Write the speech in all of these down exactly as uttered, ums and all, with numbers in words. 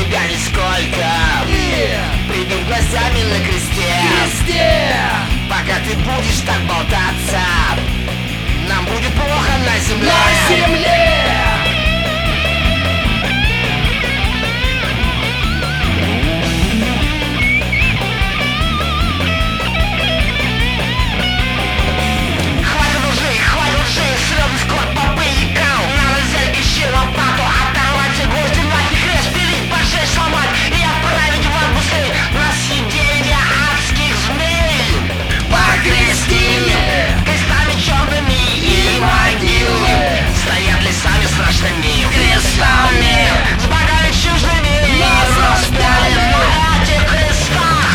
тебя нисколько. И Придут гвоздями на кресте. кресте Пока ты будешь так болтаться, нам будет плохо на земле. на земле. Хватит лжи, хватит лжи, срёбный скот, попы и кал. Надо взять ищи лопату, оторвать все гвозди, нахер крест, пилить, пошесть, сломать и отправить в отпуски на съедение адских змей. Покрестили крестами черными и могилы, стоят лесами страшными, крестами с богами чужими. Нас распяли на этих крестах.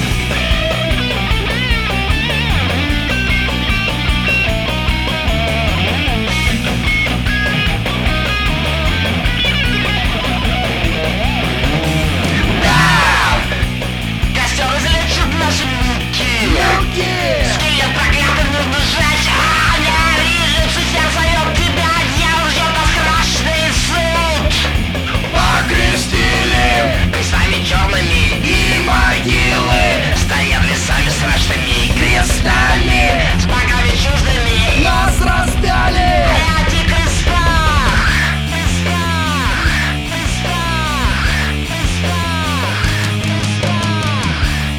Костер излечит наши муки. Руки Скелет проклятый нужно сжечь. А не режется, сердце зовет тебя. Дьявол ждет нас страшный суд. покрестили Крестами черными и могилы стоят лесами страшными, крестами с богами чуждыми. нас распяли. На этих крестах, крестах, крестах, крестах, крестах.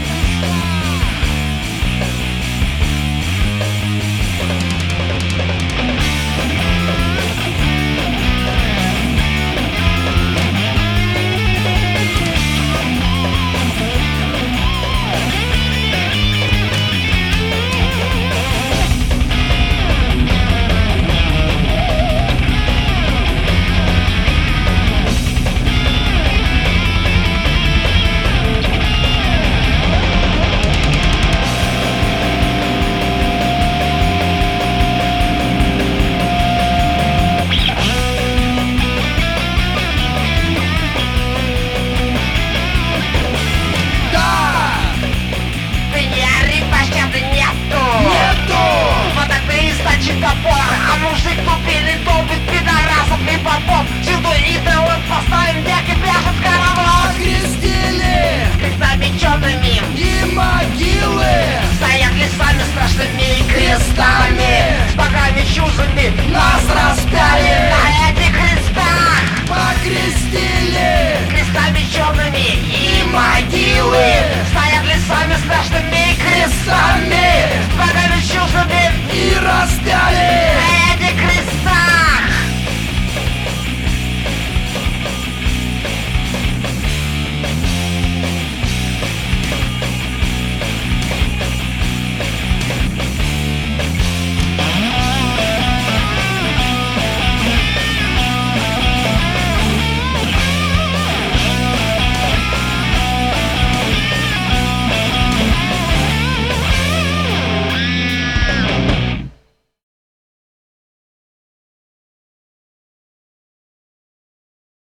Да, Венеры пощады нету. нету Вот так перестачит топор. А мужик тупили, топит пидорасов и попов. Сюда идолов поставим, век и пляшет хоровод. покрестили Крестами черными и могилы стоят лесами страшными и крестами с богами чужими. нас распяли. На этих крестах Покрестили крестами черными и и могилы стоят лесами страшными и крестами крестами с богами чужими. и распяли.